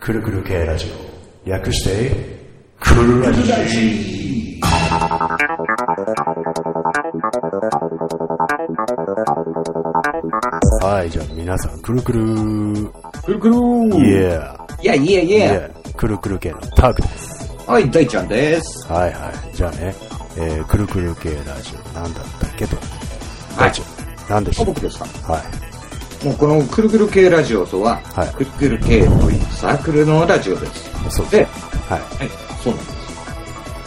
くるくる系ラジオ、略してくるラジ。はい、じゃあ皆さんくるくるくるくるイエーくるくる系のタークです。 はい、大ちゃんです。 はいはい、じゃあね、くるくる系ラジオなんだったっけと。大ちゃん、何でしたっけ？ 僕ですか？ はい。 もうこのくるくる系ラジオとは、 はい、 くるくる系というサークルのラジオです。 そうです。はい。 はい、そうなんです。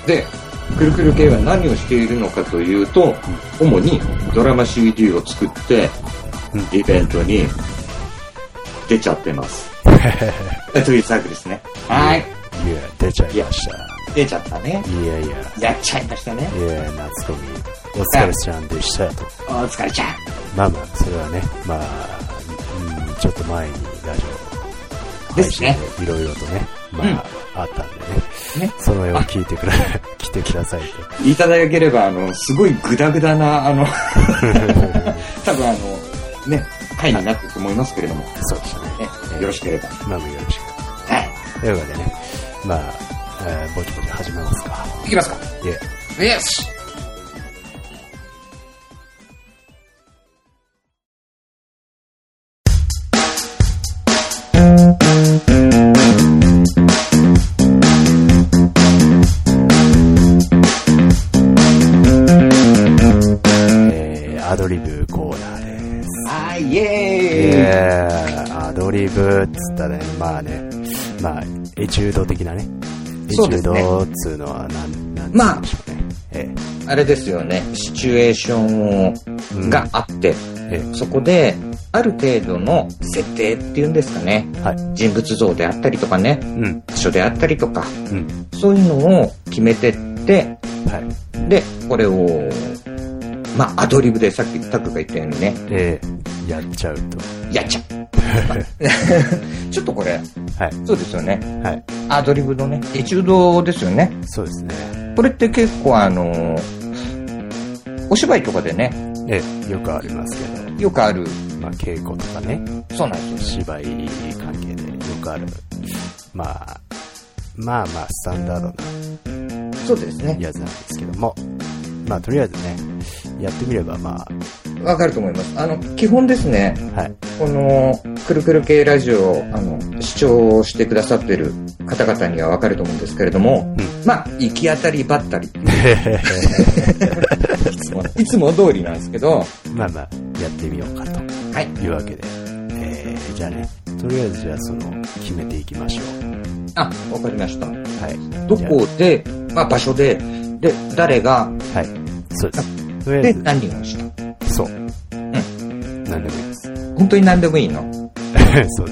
で、くるくる系は何をしているのかというと、主にドラマ CD を作って、イベントに出ちゃってます。というサークルですね。はい。 いや、出ちゃいました。 出ちゃったね。 いやいや。 やっちゃいましたね。 いや、夏コミ、お疲れちゃんでしたと。 お疲れちゃん。 まあまあ、それはね、まあ、ちょっと前にラジオ配信でいろいろとね、まあ、あったんでね、その絵を聞いて来てくださいと。 いただければ、すごいグダグダな、多分ね、回になってると思いますけれども。 そうですね。 よろしければ。 まあ、よろしく。 はい。 というわけでね、まあ、ぼちぼち始めますか。 いきますか。 イエス。 アドリブコーナーです。 イエーイ。アドリブっつったらね、まあね、まあ、エチュード的なね。エチュードっつうのはなんでしょうね。 あれですよね、シチュエーションがあって、そこで、ある程度の設定っていうんですかね、はい、人物像であったりとかね、場所であったりとか、そういうのを決めてって、はい、で、これを、まあ、アドリブでさっきタックが言ったようにね、 やっちゃうと。 やっちゃう。ちょっとこれ、はい、そうですよね。はい、アドリブのね、エチュードですよね。 そうですね。 これって結構お芝居とかでね、 よくありますけど。 よくある。 まあ、稽古とかね。 そうなんですよ。芝居関係でよくある。まあ、スタンダードな。 そうですね。 やつなんですけども。まあ、とりあえずね、やってみれば、まあ。 わかると思います。基本ですね。はい。この、くるくる系ラジオを、視聴してくださってる方々にはわかると思うんですけれども、まあ、行き当たりばったり。いつも通りなんですけど。 まあまあ、やってみようかと。はい。いうわけで。じゃあね、とりあえずじゃあ決めていきましょう。 あ、わかりました。はい。どこで、まあ場所で、で、誰が、はい。 そうです。 とりあえず。で、何をした。 そう。何でもいいです。 本当に何でもいいの？ そうです。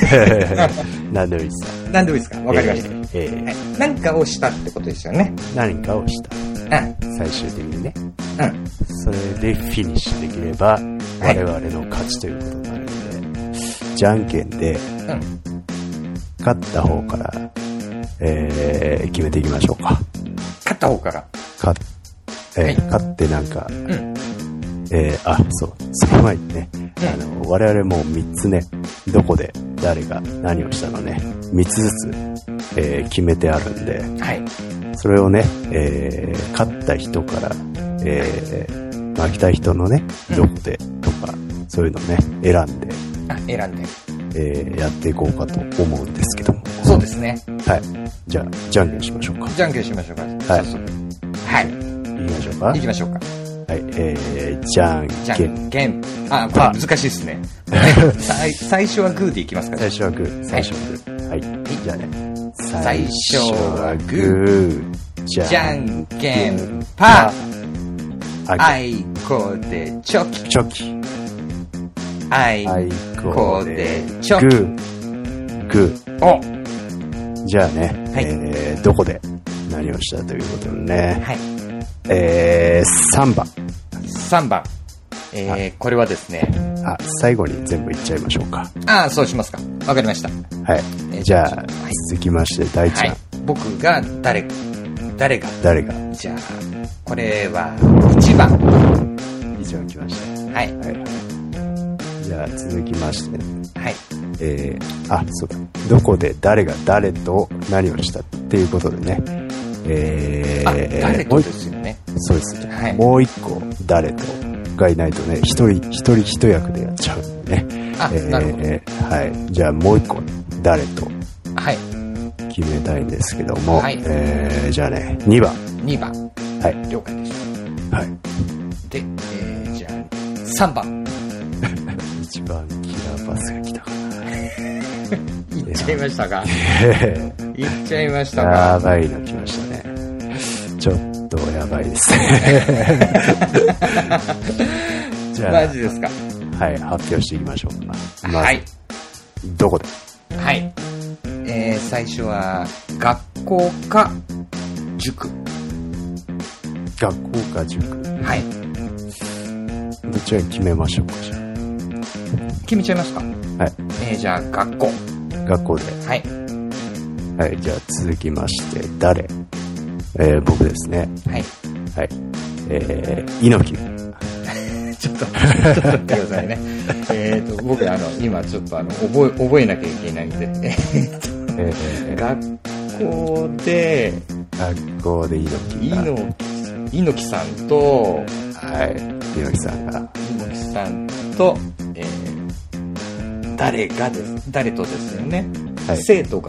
何でもいいです。 何でもいいですか？わかりました。何かをしたってことですよね。 何かをした。最終的にね。それでフィニッシュできれば、我々の勝ちということになるので、じゃんけんで、勝った方から、決めていきましょうか。 勝った方から。 勝ってなんか、そう、その前にね、我々も3つね、どこで誰が何をしたのね、3つずつ、決めてあるんで、はい、それをね、勝った人から、負けた人のね、どこでとか、そういうのね、選んで、やっていこうかと思うんですけども。 そうですね。はい。 じゃあ、じゃんけんしましょうか。 じゃんけんしましょうか。はい。はい。 行きましょうか。 行きましょうか。 はい、じゃんけん。 あ、これ難しいっすね。最初はグーでいきますか？ 最初はグー。はい。じゃあね。最初はグー。 じゃんけんパー。あいこでチョキ。 チョキ。 あいこでチョキ。 グー。お。じゃあね、どこで何をしたということでね。はい。3番。 3番。これはですね。 最後に全部言っちゃいましょうか。 そうしますか。わかりました。 はい。じゃあ、続きまして、大ちゃん。 僕が誰が。じゃあ、これは1番。 1番来ました。 はい。 じゃあ、続きまして。 はい。 そうだ。どこで誰が誰と何をしたっていうことでね。 誰とですよね。 そうですね。はい、もう一個誰とがいないとね、一人一役でやっちゃうんでね。 なるほど。 はい。じゃあもう一個誰と決めたいんですけども、 はい、 じゃあね、2番。 2番。 はい。 了解です。 はい。 で、じゃあ3番。 一番キラーパスが来たかな。 いっちゃいましたか。いっちゃいましたか。 やばいの来ましたね。ちょっとやばいですね。じゃあマジですか。 はい、発表していきましょうか。 はい。 どこで？ はい。最初は学校か塾。 学校か塾。 はい。 どちらに決めましょうか、じゃあ。 決めちゃいますか。 はい。 じゃあ学校。 学校で。 はい。 はい、じゃあ続きまして、誰？僕ですね。 はい。 はい。猪木。 ちょっと待ってくださいね。僕今ちょっと覚えなきゃいけないんで。学校で猪木さんと、 はい、猪木さんが。 猪木さんと、誰とですよね。はい、生徒が。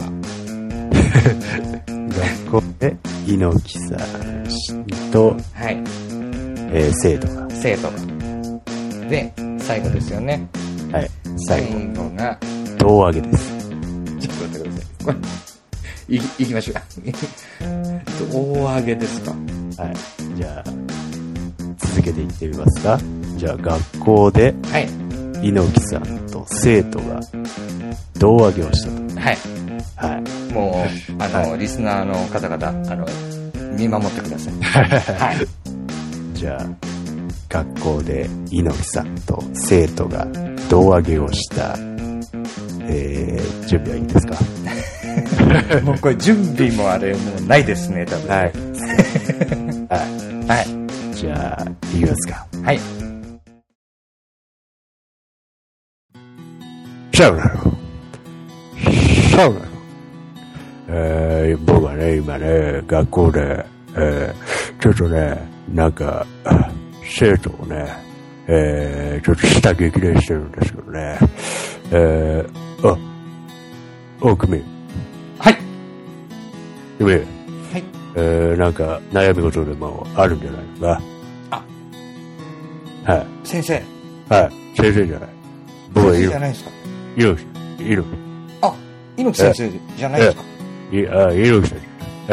学校で猪木さんと、 はい。 生徒が。 で、最後ですよね。 はい。 最後が、 胴上げです。 ちょっと待ってください。これ、行きましょう。胴上げですか。 はい。じゃあ、続けていってみますか。じゃあ、学校で、 はい。 猪木さんと生徒が胴上げをしたと。 はい。 はい。 もう、はい、リスナーの方々、見守ってください。はい。 じゃあ、学校で猪木さんと生徒が胴上げをした、準備はいいですか？ もうこれ準備ももうないですね、多分。 はい。 はい。 じゃあ、いきますか。 はい。 シャウナの。僕はね、今ね、学校で、ちょっとね、なんか、生徒をね、ちょっと下激励してるんですけどね。君。 はい。 君。 はい。 なんか、悩み事でもあるんじゃないのか。はい。 先生。 はい。先生じゃない。僕はいる。 先生じゃないですか。 猪木先生じゃないですか。 猪木先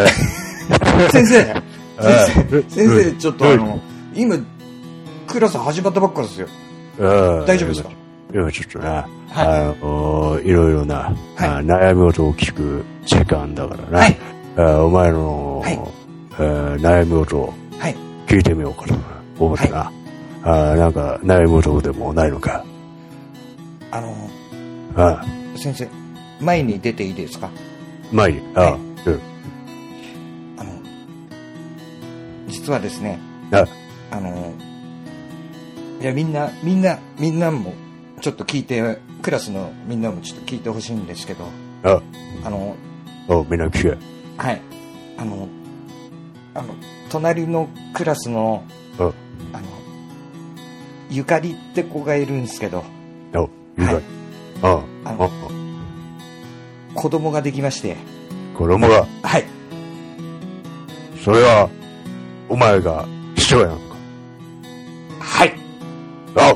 生。先生、ちょっと今、クラス始まったばっかですよ。大丈夫ですか？ 今ちょっとな、いろいろな、悩み事を聞く時間だからな。はい。お前の、悩み事を聞いてみようかと思ってな。なんか悩み事でもないのか。 先生、前に出ていいですか？ 前に、 実はですね、いや、みんなも、ちょっと聞いて、クラスのみんなもちょっと聞いてほしいんですけど、 みんな聞け。 はい。隣のクラスの、ゆかりって子がいるんですけど、 ゆかり。 子供ができまして。 子供が？ はい。 それは、お前が父親なのか？ はい。 はい。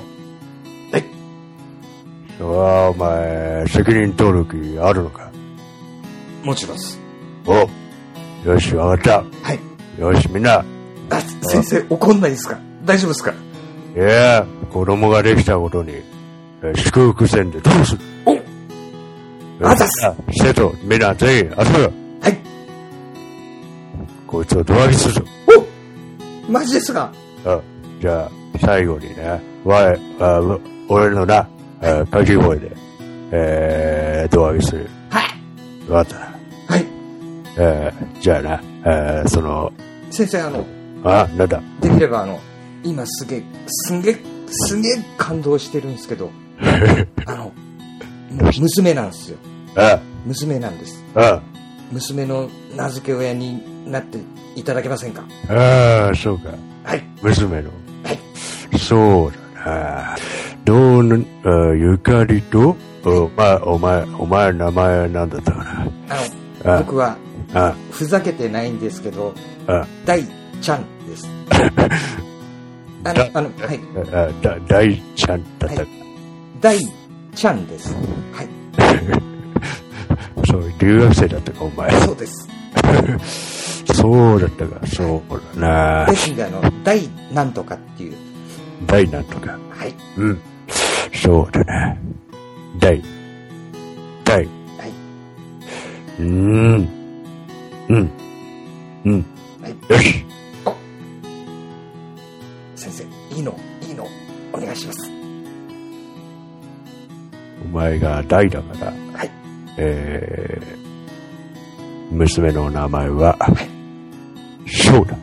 それは、お前、責任登録あるのか？ もちろんです。 よし、わかった。 はい。 よし、みんな。 先生、怒んないですか？大丈夫ですか？ いや、子供ができたことに、祝福せんでどうする？ あざっす。 生徒、みんな全員集めろ。 はい。 こいつを胴上げするぞ。 マジですか？ じゃあ、最後にね、俺のな、掛け声で、胴上げする。 はい。 わかったな。 はい。 じゃあな、 先生、 なんだ？ できれば今すげえ感動してるんですけど、 娘なんですよ。娘なんです。娘の名付け親になっていただけませんか？ そうか。 はい。 娘の。 はい。 そうだな。ゆかりと、お前名前なんだったかな。僕は、ふざけてないんですけど、大ちゃんです。はい。 大ちゃんだったか。 大ちゃんです。はい。 そう、留学生だったか、お前。 そうです。 そうだったか、そうだな。 ですんで、大なんとかっていう。 大なんとか。 はい。 うん。そうだな。大。はい。うん。 はい。 よし。 先生、いいの、お願いします。 お前が大だから。 はい。 娘の名前は、 はい。 翔だ。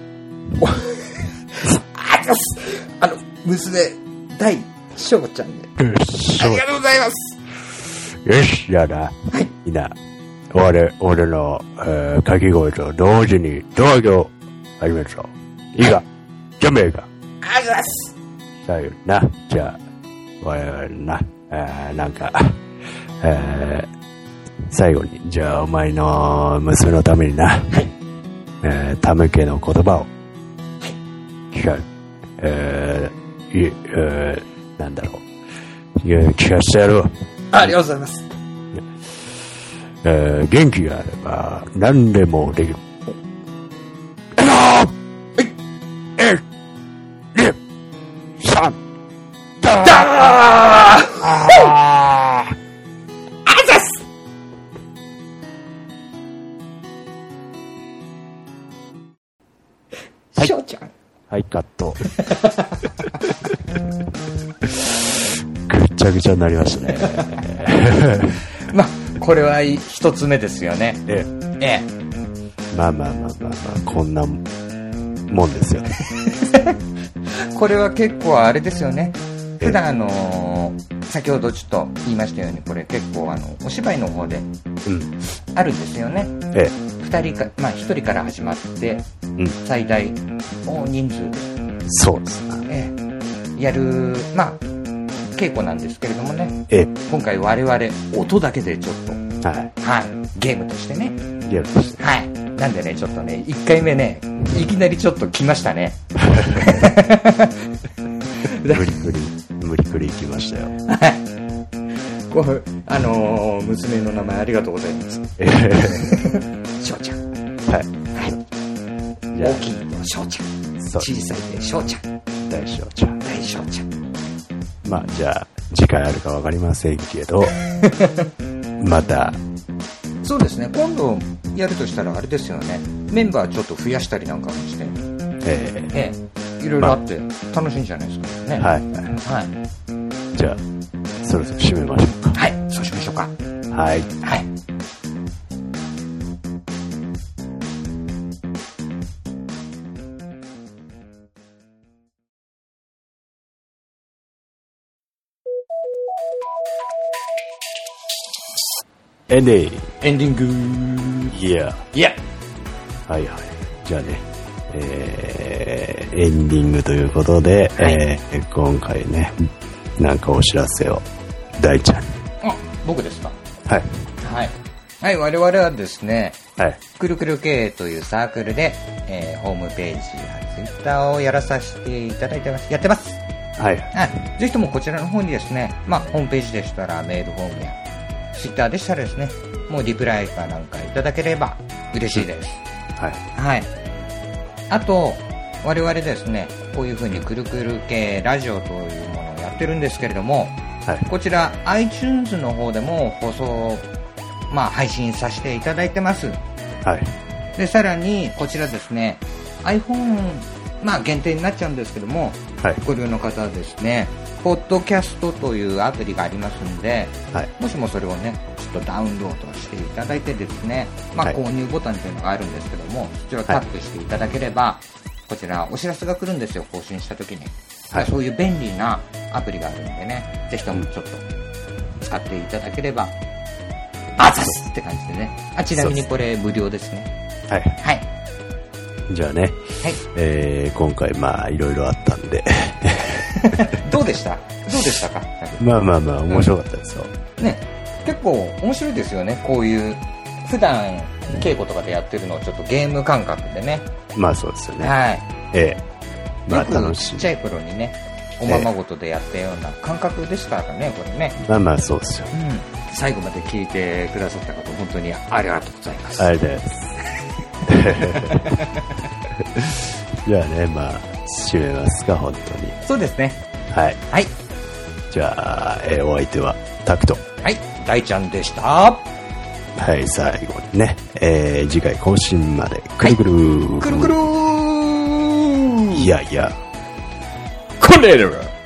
娘、大翔ちゃんで。ありがとうございます。 よし、じゃあな。はい。みんな、俺の、掛け声と同時に、胴上げを始めるぞ。いいか、準備か。 ありがとうございます。 最後にな、じゃあ、我々な、なんか、最後に、じゃあお前の娘のためにな、はい、ためけの言葉を、聞か、なんだろう、聞かせてやる。 ありがとうございます。 元気があれば何でもできる。 翔ちゃん。 はい、カット。ぐちゃぐちゃになりましたね。 まあ、これは一つ目ですよね。 ええ。まあ、こんなもんですよね。 これは結構あれですよね。普段先ほどちょっと言いましたように、これ結構お芝居の方であるんですよね。 ええ。 1人から始まって、最大大人数で。 そうですね。 やる、稽古なんですけれどもね。今回我々音だけでちょっと、はい、ゲームとしてね。 ゲームとして。 はい。なんでね、ちょっとね、1回目ね、いきなりちょっと来ましたね。 無理くり行きましたよ。 はい。娘の名前ありがとうございます。翔ちゃん。 はい。 大きいの翔ちゃん。小さいで翔ちゃん。 大翔ちゃん。 大翔ちゃん。 まあ、じゃあ、次回あるかわかりませんけど、また。 そうですね、今度やるとしたらあれですよね、メンバーちょっと増やしたりなんかもして、いろいろあって楽しいんじゃないですかね。はい。 じゃあ、そろそろ締めましょうか。 はい、そうしましょうか。 はい。 はい。 エンディング。 いや。はい。じゃあね、エンディングということで、今回ね、なんかお知らせを、大ちゃんに。 僕ですか？ はい。 はい、我々はですね、 はい。 くるくる系というサークルで、ホームページやツイッターをやらさせていただいてます。やってます。 はい。 ぜひともこちらの方にですね、ホームページでしたらメールフォームや、ツイッターでしたらですね、もうリプライかなんかいただければ嬉しいです。はい。あと、我々ですね、こういう風にくるくる系ラジオというものをやってるんですけれども、こちら iTunes の方でも放送、配信させていただいてます。で、さらにこちらですね、iPhone、限定になっちゃうんですけども、ご利用の方はですね、ポッドキャストというアプリがありますので、もしもそれをね、ちょっとダウンロードしていただいてですね、購入ボタンというのがあるんですけども、そちらをタップしていただければ、こちらお知らせが来るんですよ、更新した時に。そういう便利なアプリがあるんでね、ぜひともちょっと使っていただければ、あざすって感じでね。ちなみにこれ無料ですね。 はい。 はい。 じゃあね、はい、今回いろいろあったんで。 どうでしたか？ まあ面白かったですよ。 ね、結構面白いですよね。こういう普段稽古とかでやってるのをちょっとゲーム感覚でね。 まあそうですよね。 はい。 楽しい。 ちっちゃい頃にね、おままごとでやったような感覚ですからね、これね。 まあそうですよ。 最後まで聞いてくださった方、本当にありがとうございます。 ありがとうございます。じゃあね、締めますか、本当に。 そうですね。 はい。 はい。 じゃあ、お相手はタクト。 はい、大ちゃんでした。はい、最後にね、次回更新までくるくる、 くるくるいやいやこれる